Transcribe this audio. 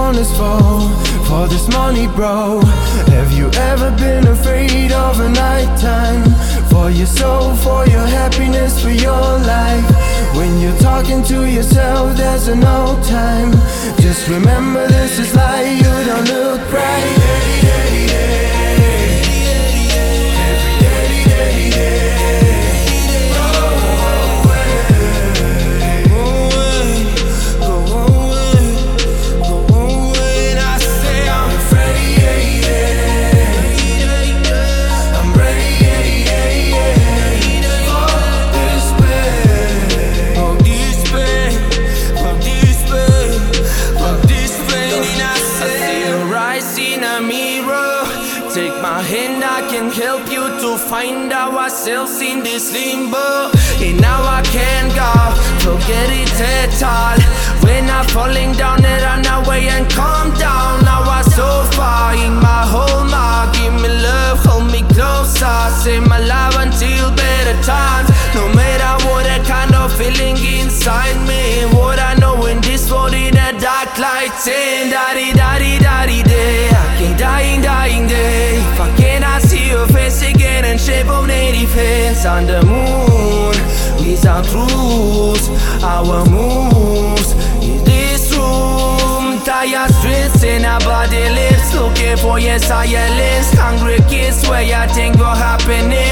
honest for this money, bro. Have you ever been afraid of a nighttime? For your soul, for your happiness, for your life. When you're talking to yourself, there's no time. Just remember this is life, you don't look right. Take my hand, I can help you to find ourselves in this limbo. And now I can't go, forget it at all. We're not falling down and run away and calm down. Now I'm so far in my home, give me love, hold me closer. Save my life until better times. No matter what that kind of feeling inside me, what I know in this world in the dark light, saying da-di-da-di-da-di-day. I can't dying day. If I cannot see your face again in shape of native hands on the moon, these are truths, our moves in this room. Tired streets in our body lips, looking for yes silence. Hungry kids, where you think will happen.